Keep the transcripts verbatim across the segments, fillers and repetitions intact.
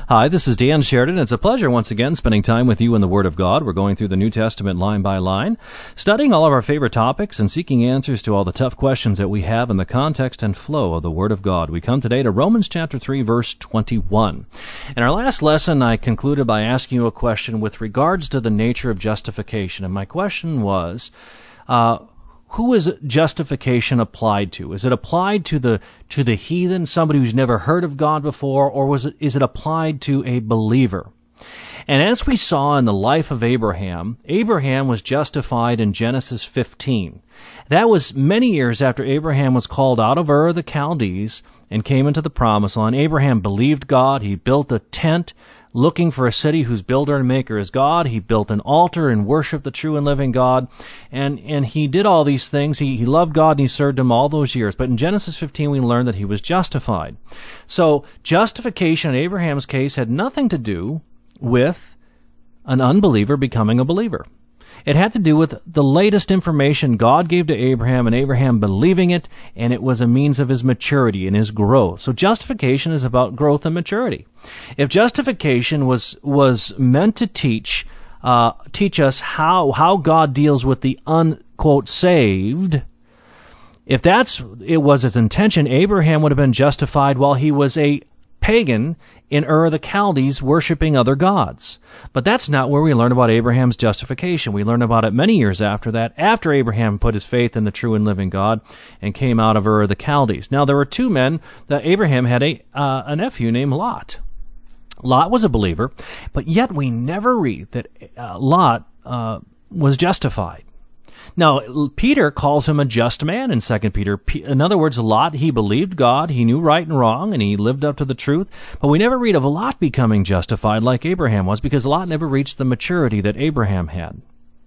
Hi, this is Dan Sheridan. It's a pleasure once again spending time with you in the Word of God. We're going through the New Testament line by line, studying all of our favorite topics and seeking answers to all the tough questions that we have in the context and flow of the Word of God. We come today to Romans chapter three, verse twenty-one. In our last lesson, I concluded by asking you a question with regards to the nature of justification. And my question was, uh, who is justification applied to? Is it applied to the to the heathen, somebody who's never heard of God before, or was it, is it applied to a believer? And as we saw in the life of Abraham, Abraham was justified in Genesis fifteen. That was many years after Abraham was called out of Ur of the Chaldees and came into the Promised Land. Abraham believed God. He built a tent looking for a city whose builder and maker is God. He built an altar and worshiped the true and living God. And, and he did all these things. He, he loved God and he served him all those years. But in Genesis fifteen, we learn that he was justified. So justification in Abraham's case had nothing to do with an unbeliever becoming a believer. It had to do with the latest information God gave to Abraham and Abraham believing it, and it was a means of his maturity and his growth. So justification is about growth and maturity. If justification was was meant to teach uh, teach us how how God deals with the unquote saved, if that's it was its intention, Abraham would have been justified while he was a pagan in Ur of the Chaldees worshiping other gods. But that's not where we learn about Abraham's justification. We learn about it many years after that, after Abraham put his faith in the true and living God and came out of Ur of the Chaldees. Now, there were two men that Abraham had a, uh, a nephew named Lot. Lot was a believer, but yet we never read that uh, Lot uh, was justified. Now, Peter calls him a just man in Second Peter. In other words, Lot, he believed God, he knew right and wrong, and he lived up to the truth. But we never read of Lot becoming justified like Abraham was, because Lot never reached the maturity that Abraham had.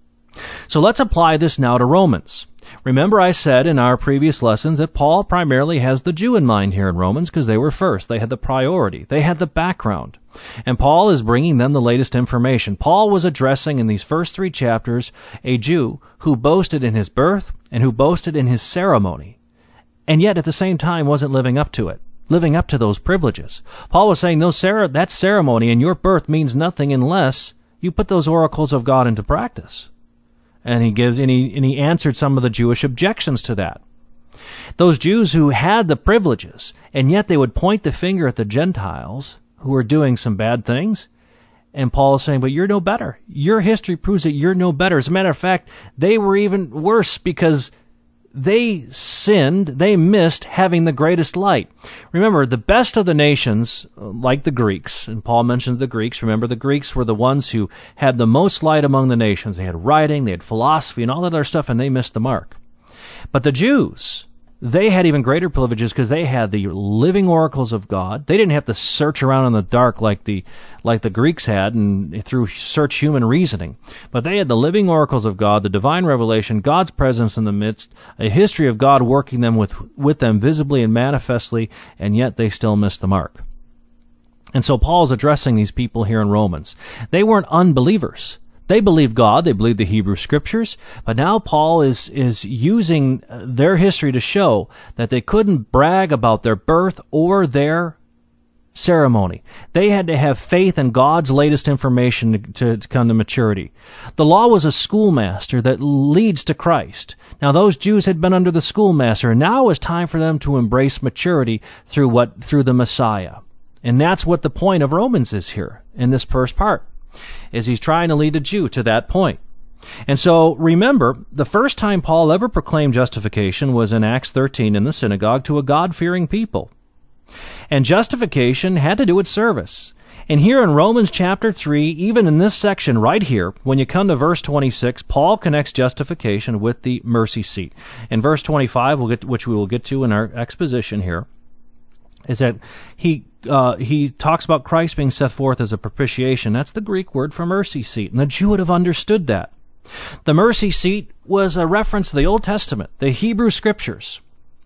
So let's apply this now to Romans. Remember I said in our previous lessons that Paul primarily has the Jew in mind here in Romans because they were first. They had the priority. They had the background. And Paul is bringing them the latest information. Paul was addressing in these first three chapters a Jew who boasted in his birth and who boasted in his ceremony, and yet at the same time wasn't living up to it, living up to those privileges. Paul was saying those cer- that ceremony and your birth means nothing unless you put those oracles of God into practice. And he gives, and he, and he answered some of the Jewish objections to that. Those Jews who had the privileges, and yet they would point the finger at the Gentiles who were doing some bad things. And Paul is saying, but you're no better. Your history proves that you're no better. As a matter of fact, they were even worse because they sinned, they missed having the greatest light. Remember, the best of the nations, like the Greeks, and Paul mentioned the Greeks, remember the Greeks were the ones who had the most light among the nations. They had writing, they had philosophy, and all that other stuff, and they missed the mark. But the Jews, they had even greater privileges because they had the living oracles of God. They didn't have to search around in the dark like the like the Greeks had and through search human reasoning. But they had the living oracles of God, the divine revelation, God's presence in the midst, a history of God working them with with them visibly and manifestly, and yet they still missed the mark. And so Paul is addressing these people here in Romans. They weren't unbelievers. They believed God, they believed the Hebrew Scriptures, but now Paul is is using their history to show that they couldn't brag about their birth or their ceremony. They had to have faith in God's latest information to, to, to come to maturity. The law was a schoolmaster that leads to Christ. Now those Jews had been under the schoolmaster, and now it was time for them to embrace maturity through what through the Messiah. And that's what the point of Romans is here in this first part, is he's trying to lead a Jew to that point. And so remember, the first time Paul ever proclaimed justification was in Acts thirteen in the synagogue to a God-fearing people. And justification had to do with service. And here in Romans chapter three, even in this section right here, when you come to verse twenty-six, Paul connects justification with the mercy seat. In verse twenty-five, we'll get, which we will get to in our exposition here, is that he uh, he talks about Christ being set forth as a propitiation. That's the Greek word for mercy seat, and the Jew would have understood that. The mercy seat was a reference to the Old Testament, the Hebrew Scriptures.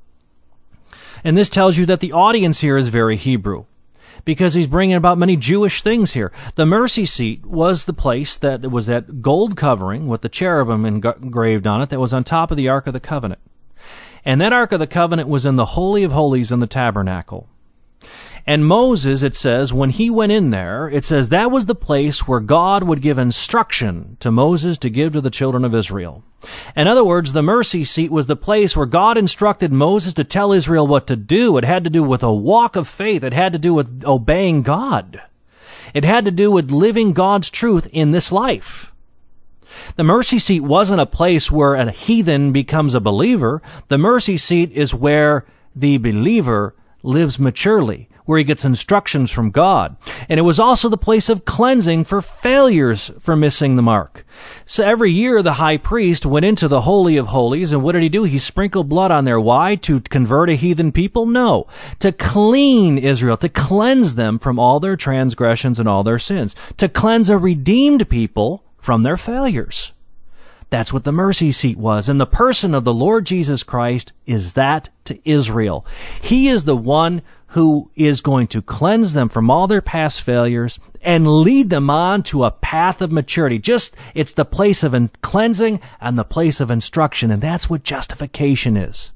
And this tells you that the audience here is very Hebrew, because he's bringing about many Jewish things here. The mercy seat was the place that was that gold covering with the cherubim engraved on it that was on top of the Ark of the Covenant. And that Ark of the Covenant was in the Holy of Holies in the tabernacle. And Moses, it says, when he went in there, it says that was the place where God would give instruction to Moses to give to the children of Israel. In other words, the mercy seat was the place where God instructed Moses to tell Israel what to do. It had to do with a walk of faith. It had to do with obeying God. It had to do with living God's truth in this life. The mercy seat wasn't a place where a heathen becomes a believer. The mercy seat is where the believer lives maturely, where he gets instructions from God. And it was also the place of cleansing for failures for missing the mark. So every year the high priest went into the Holy of Holies, and what did he do? He sprinkled blood on there. Why? To convert a heathen people? No. To clean Israel, to cleanse them from all their transgressions and all their sins. To cleanse a redeemed people from their failures. That's what the mercy seat was. And the person of the Lord Jesus Christ is that to Israel. He is the one who is going to cleanse them from all their past failures and lead them on to a path of maturity. Just, it's the place of cleansing and the place of instruction. And that's what justification is.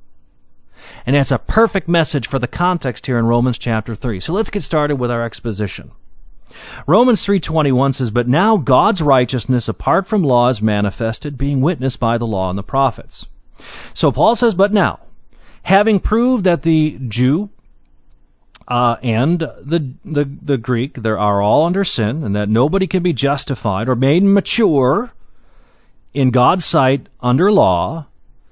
And that's a perfect message for the context here in Romans chapter three. So let's get started with our exposition. Romans three twenty-one says, "But now God's righteousness apart from law is manifested, being witnessed by the law and the prophets." So Paul says, "But now, having proved that the Jew uh, and the, the the Greek, they are all under sin, and that nobody can be justified or made mature in God's sight under law,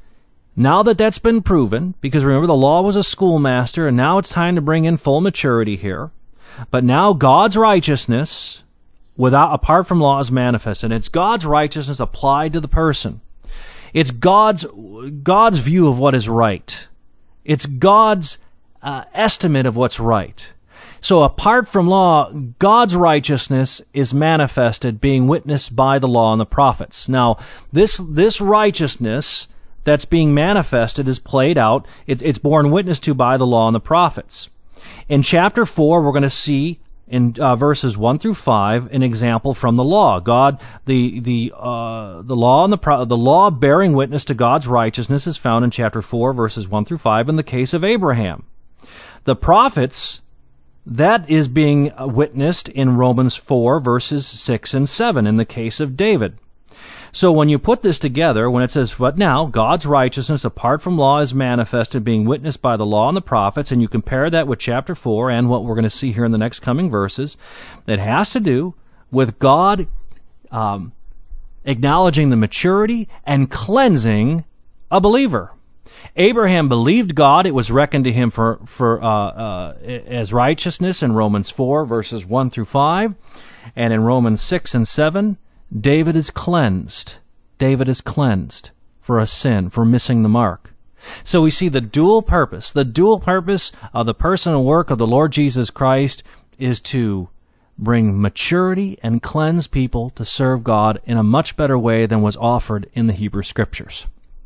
now that that's been proven, because remember the law was a schoolmaster, and now it's time to bring in full maturity here. But now God's righteousness, without apart from law, is manifested. It's God's righteousness applied to the person. It's God's God's view of what is right. It's God's uh, estimate of what's right. So apart from law, God's righteousness is manifested, being witnessed by the law and the prophets. Now, this this righteousness that's being manifested is played out. It's, it's borne witness to by the law and the prophets. In chapter four, we're going to see in uh, verses one through five an example from the law. God, the the uh, the law and the pro- the law bearing witness to God's righteousness is found in chapter four, verses one through five, in the case of Abraham. The prophets, that is being witnessed in Romans four, verses six and seven, in the case of David. So when you put this together, when it says, "But now God's righteousness apart from law is manifested, being witnessed by the law and the prophets," and you compare that with chapter four and what we're going to see here in the next coming verses, it has to do with God um, acknowledging the maturity and cleansing a believer. Abraham believed God; it was reckoned to him for for uh, uh, as righteousness in Romans four, verses one through five, and in Romans six and seven. David is cleansed. David is cleansed for a sin, for missing the mark. So we see the dual purpose. The dual purpose of the person and work of the Lord Jesus Christ is to bring maturity and cleanse people to serve God in a much better way than was offered in the Hebrew Scriptures.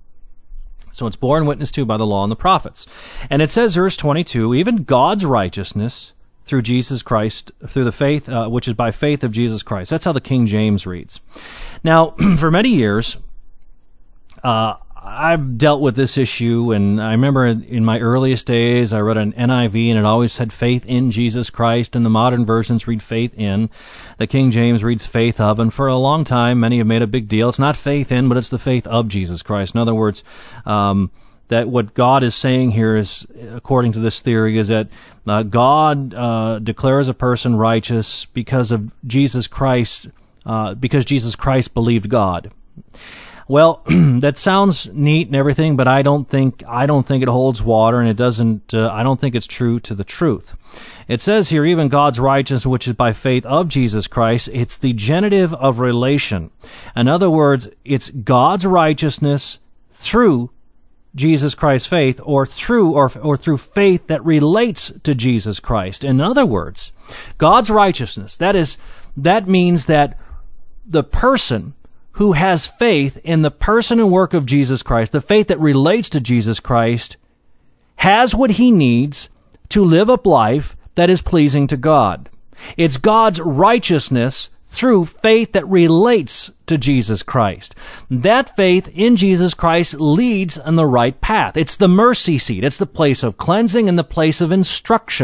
So it's borne witness to by the law and the prophets. And it says, verse twenty-two, "Even God's righteousness through Jesus Christ, through the faith, uh, which is by faith of Jesus Christ." That's how the King James reads. Now, for many years, uh, I've dealt with this issue, and I remember in my earliest days, I read an N I V, and it always said faith in Jesus Christ, and the modern versions read faith in. The King James reads faith of, and for a long time, many have made a big deal. It's not faith in, but it's the faith of Jesus Christ. In other words, um, that what God is saying here is, according to this theory, is that uh, God uh, declares a person righteous because of Jesus Christ, uh, because Jesus Christ believed God. Well, that sounds neat and everything, but I don't think I don't think it holds water, and it doesn't. Uh, I don't think it's true to the truth. It says here, "Even God's righteousness, which is by faith of Jesus Christ." It's the genitive of relation. In other words, it's God's righteousness through Jesus Christ's faith, or through or or through faith that relates to Jesus Christ. In other words, God's righteousness, that is that means that the person who has faith in the person and work of Jesus Christ, the faith that relates to Jesus Christ, has what he needs to live a life that is pleasing to God. It's God's righteousness through faith that relates to Jesus Christ. That faith in Jesus Christ leads on the right path. It's the mercy seat. It's the place of cleansing and the place of instruction.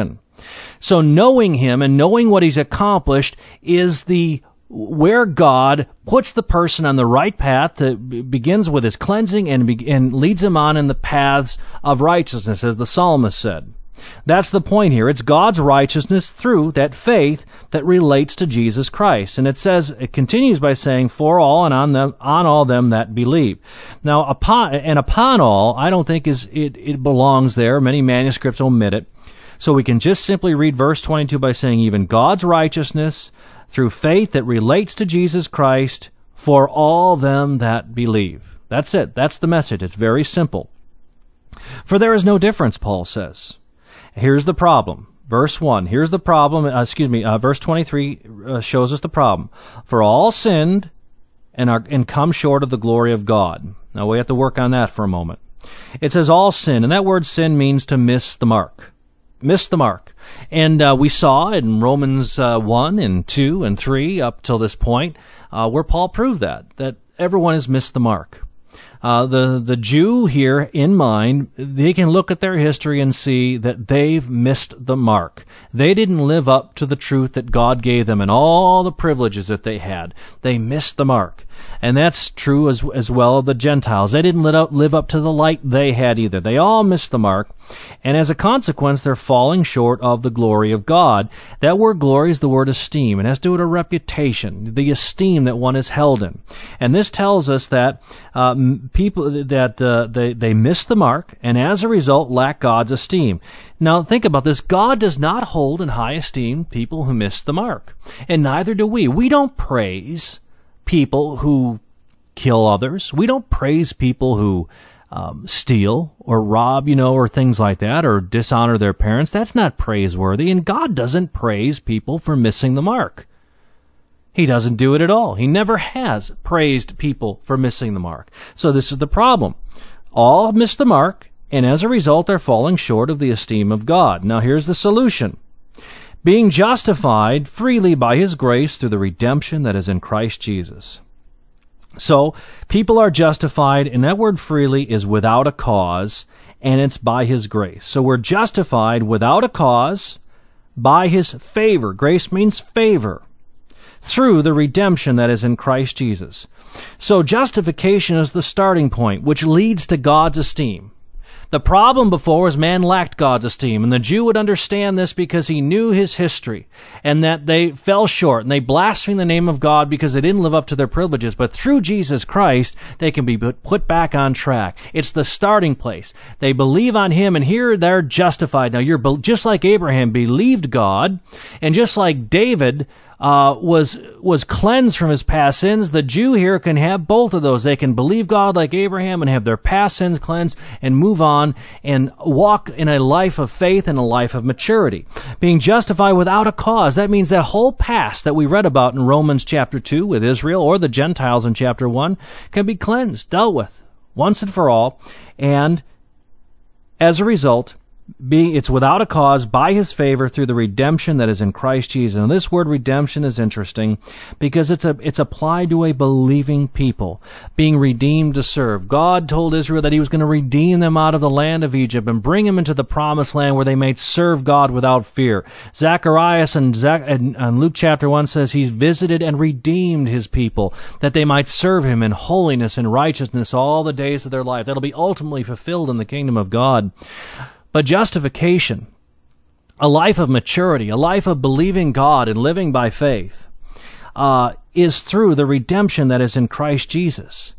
So knowing him and knowing what he's accomplished is the where God puts the person on the right path that begins with his cleansing and, be, and leads him on in the paths of righteousness, as the psalmist said. That's the point here. It's God's righteousness through that faith that relates to Jesus Christ. And it says, it continues by saying, for all and on them, on all them that believe. Now, upon, and upon all, I don't think is, it, it belongs there. Many manuscripts omit it. So we can just simply read verse twenty-two by saying, even God's righteousness through faith that relates to Jesus Christ for all them that believe. That's it. That's the message. It's very simple. For there is no difference, Paul says. Here's the problem. Verse one. Here's the problem. Uh, excuse me. Uh, verse twenty-three uh, shows us the problem. For all sinned and are and come short of the glory of God. Now we have to work on that for a moment. It says all sin, and that word sin means to miss the mark. Miss the mark. And uh, we saw in Romans uh, one and two and three up till this point uh, where Paul proved that, that everyone has missed the mark. Uh, the, the Jew here in mind, they can look at their history and see that they've missed the mark. They didn't live up to the truth that God gave them and all the privileges that they had. They missed the mark. And that's true as, as well of the Gentiles. They didn't live up, live up to the light they had either. They all missed the mark. And as a consequence, they're falling short of the glory of God. That word glory is the word esteem. It has to do with a reputation, the esteem that one is held in. And this tells us that uh, people that uh, they, they miss the mark and as a result lack God's esteem. Now think about this. God does not hold in high esteem people who miss the mark. And neither do we. We don't praise people who kill others. We don't praise people who um, steal or rob, you know, or things like that, or dishonor their parents. That's not praiseworthy. And God doesn't praise people for missing the mark. He doesn't do it at all. He never has praised people for missing the mark. So this is the problem. All miss the mark, and as a result, they're falling short of the esteem of God. Now here's the solution. Being justified freely by His grace through the redemption that is in Christ Jesus. So, people are justified, and that word freely is without a cause, and it's by His grace. So we're justified without a cause, by His favor. Grace means favor. Through the redemption that is in Christ Jesus. So justification is the starting point, which leads to God's esteem. The problem before was man lacked God's esteem, and the Jew would understand this because he knew his history, and that they fell short, and they blasphemed the name of God because they didn't live up to their privileges. But through Jesus Christ, they can be put back on track. It's the starting place. They believe on Him, and here they're justified. Now, you're just like Abraham believed God, and just like David Uh, was was cleansed from his past sins. The Jew here can have both of those. They can believe God like Abraham and have their past sins cleansed and move on and walk in a life of faith and a life of maturity. Being justified without a cause, that means that whole past that we read about in Romans chapter two with Israel or the Gentiles in chapter one can be cleansed, dealt with once and for all, and as a result, Being, it's without a cause, by His favor, through the redemption that is in Christ Jesus. And this word redemption is interesting because it's a, it's applied to a believing people, being redeemed to serve. God told Israel that He was going to redeem them out of the land of Egypt and bring them into the promised land where they might serve God without fear. Zacharias and, Zach, and, and Luke chapter one says He's visited and redeemed His people that they might serve Him in holiness and righteousness all the days of their life. That'll be ultimately fulfilled in the kingdom of God. But justification, a life of maturity, a life of believing God and living by faith, uh, is through the redemption that is in Christ Jesus.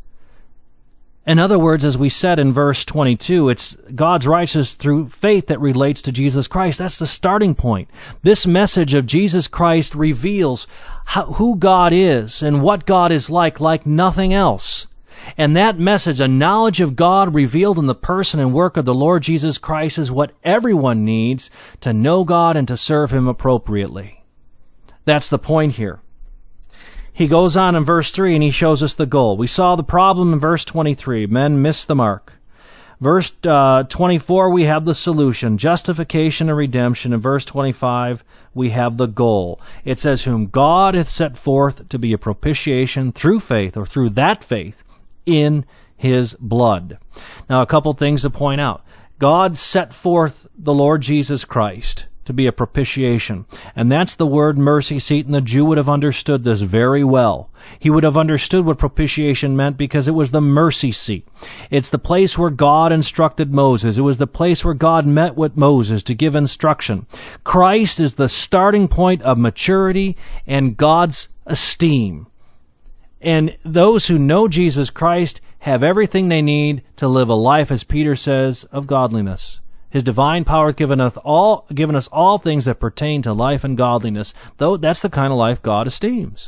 In other words, as we said in verse twenty-two, it's God's righteousness through faith that relates to Jesus Christ. That's the starting point. This message of Jesus Christ reveals how, who God is and what God is like, like nothing else. And that message, a knowledge of God revealed in the person and work of the Lord Jesus Christ, is what everyone needs to know God and to serve Him appropriately. That's the point here. He goes on in verse three and he shows us the goal. We saw the problem in verse twenty-three. Men miss the mark. Verse uh, twenty-four, we have the solution, justification and redemption. In verse twenty-five, we have the goal. It says, whom God hath set forth to be a propitiation through faith, or through that faith, in His blood. Now, a couple things to point out. God set forth the Lord Jesus Christ to be a propitiation. And that's the word mercy seat, and the Jew would have understood this very well. He would have understood what propitiation meant because it was the mercy seat. It's the place where God instructed Moses. It was the place where God met with Moses to give instruction. Christ is the starting point of maturity and God's esteem. And those who know Jesus Christ have everything they need to live a life, as Peter says, of godliness. His divine power has given us all, given us all things that pertain to life and godliness. Though that's the kind of life God esteems.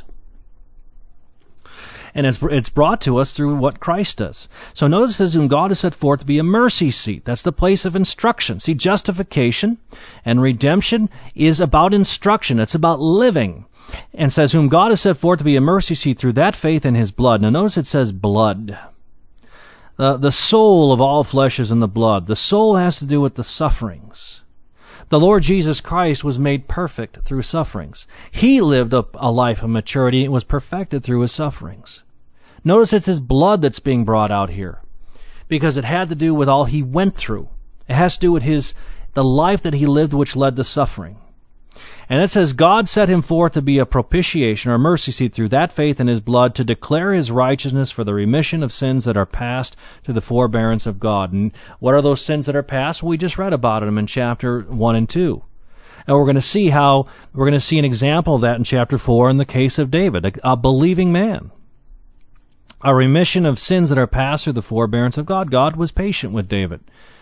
And it's, it's brought to us through what Christ does. So notice it says, whom God has set forth to be a mercy seat. That's the place of instruction. See, justification and redemption is about instruction. It's about living. And says, whom God has set forth to be a mercy seat through that faith in his blood. Now notice it says blood. The, the soul of all flesh is in the blood. The soul has to do with the sufferings. The Lord Jesus Christ was made perfect through sufferings. He lived a, a life of maturity and was perfected through his sufferings. Notice it's his blood that's being brought out here, because it had to do with all he went through. It has to do with his the life that he lived, which led to suffering. And it says, God set him forth to be a propitiation or mercy seat through that faith in his blood, to declare his righteousness for the remission of sins that are past to the forbearance of God. And what are those sins that are past? Well, we just read about them in chapter one and two. And we're going to see how, we're going to see an example of that in chapter four in the case of David, a, a believing man. A remission of sins that are past through the forbearance of God. God was patient with David.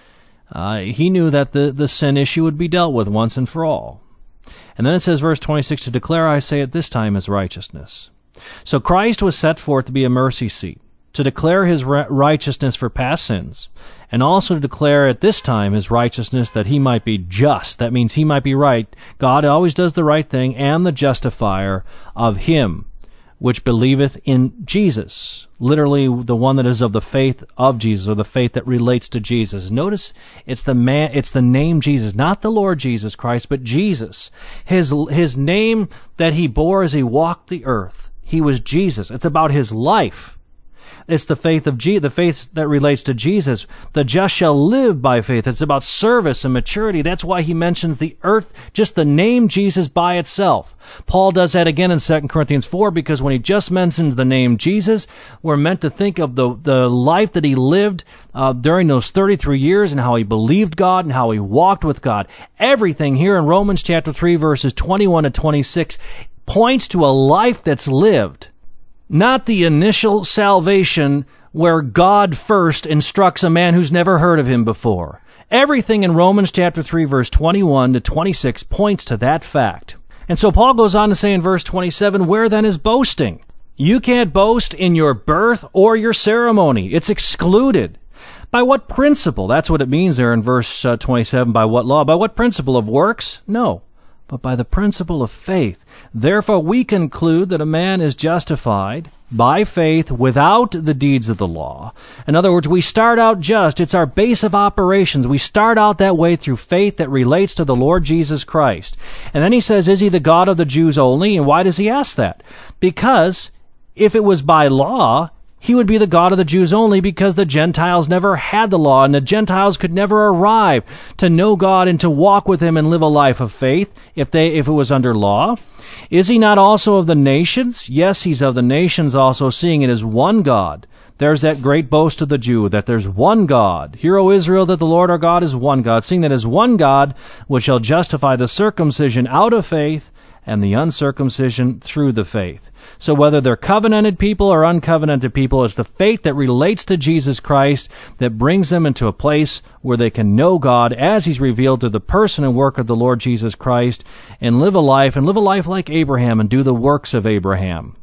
Uh, he knew that the, the sin issue would be dealt with once and for all. And then it says, verse twenty-six, to declare, I say, at this time his righteousness. So Christ was set forth to be a mercy seat, to declare his righteousness for past sins, and also to declare at this time his righteousness, that he might be just. That means he might be right. God always does the right thing, and the justifier of him which believeth in Jesus. Literally, the one that is of the faith of Jesus, or the faith that relates to Jesus. Notice, it's the man, it's the name Jesus, not the Lord Jesus Christ, but Jesus. His, his name that he bore as he walked the earth. He was Jesus. It's about his life. It's the faith of Je- the faith that relates to Jesus. The just shall live by faith. It's about service and maturity. That's why he mentions the earth, just the name Jesus by itself. Paul does that again in Second Corinthians four, because when he just mentions the name Jesus, we're meant to think of the, the life that he lived uh, during those thirty-three years, and how he believed God and how he walked with God. Everything here in Romans chapter three, verses twenty-one to twenty-six points to a life that's lived. Not the initial salvation where God first instructs a man who's never heard of him before. Everything in Romans chapter three, verse twenty-one to twenty-six points to that fact. And so Paul goes on to say in verse twenty-seven, where then is boasting? You can't boast in your birth or your ceremony. It's excluded. By what principle? That's what it means there in verse uh, twenty-seven. By what law? By what principle of works? No. But by the principle of faith. Therefore we conclude that a man is justified by faith without the deeds of the law. In other words, we start out just. It's our base of operations. We start out that way through faith that relates to the Lord Jesus Christ. And then he says, is he the God of the Jews only? And why does he ask that? Because if it was by law, he would be the God of the Jews only, because the Gentiles never had the law, and the Gentiles could never arrive to know God and to walk with him and live a life of faith if they if it was under law. Is he not also of the nations? Yes, he's of the nations also, seeing it is one God. There's that great boast of the Jew, that there's one God. Hear, O Israel, that the Lord our God is one God, seeing that is one God, which shall justify the circumcision out of faith and the uncircumcision through the faith. So whether they're covenanted people or uncovenanted people, it's the faith that relates to Jesus Christ that brings them into a place where they can know God as he's revealed through the person and work of the Lord Jesus Christ, and live a life, and live a life like Abraham, and do the works of Abraham.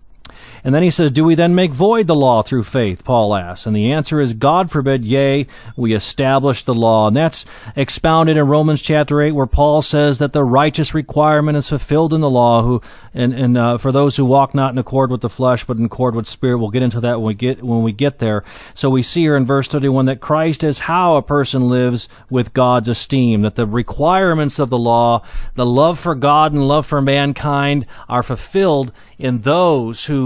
And then he says, do we then make void the law through faith? Paul asks. And the answer is, God forbid, yea, we establish the law. And that's expounded in Romans chapter eight, where Paul says that the righteous requirement is fulfilled in the law, who, and, and uh, for those who walk not in accord with the flesh, but in accord with spirit. We'll get into that when we get, when we get there. So we see here in verse thirty-one that Christ is how a person lives with God's esteem, that the requirements of the law, the love for God and love for mankind, are fulfilled in those who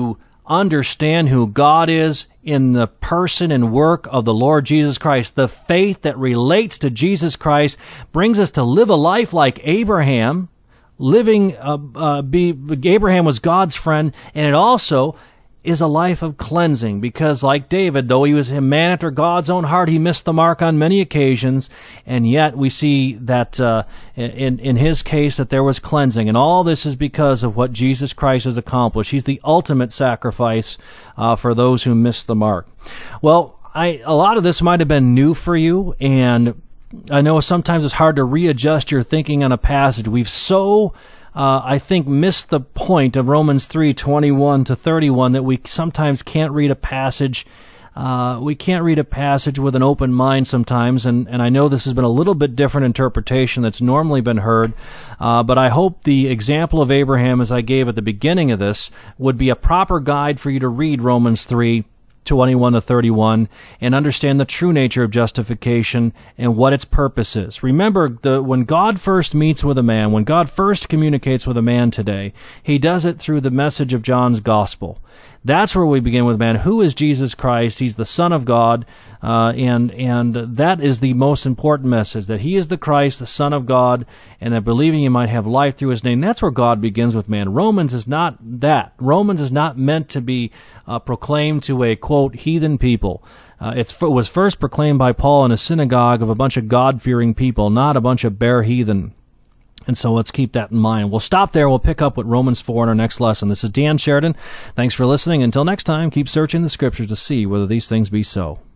understand who God is in the person and work of the Lord Jesus Christ. The faith that relates to Jesus Christ brings us to live a life like Abraham. Living, uh, uh, be, Abraham was God's friend, and it also is a life of cleansing, because like David, though he was a man after God's own heart, he missed the mark on many occasions, and yet we see that uh, in, in his case that there was cleansing, and all this is because of what Jesus Christ has accomplished. He's the ultimate sacrifice uh, for those who missed the mark. Well, I, a lot of this might have been new for you, and I know sometimes it's hard to readjust your thinking on a passage. We've so, uh, I think, missed the point of Romans three twenty-one to thirty-one that we sometimes can't read a passage. Uh, we can't read a passage with an open mind sometimes, and, and I know this has been a little bit different interpretation that's normally been heard, uh, but I hope the example of Abraham, as I gave at the beginning of this, would be a proper guide for you to read Romans three twenty-one to thirty-one and understand the true nature of justification and what its purpose is. Remember, the, when God first meets with a man, when God first communicates with a man today, he does it through the message of John's gospel. That's where we begin with man. Who is Jesus Christ? He's the Son of God, uh, and and that is the most important message, that he is the Christ, the Son of God, and that believing you might have life through his name. That's where God begins with man. Romans is not that. Romans is not meant to be uh, proclaimed to a, quote, heathen people. Uh, it's, it was first proclaimed by Paul in a synagogue of a bunch of God-fearing people, not a bunch of bare heathen. And so let's keep that in mind. We'll stop there. We'll pick up with Romans four in our next lesson. This is Dan Sheridan. Thanks for listening. Until next time, keep searching the Scriptures to see whether these things be so.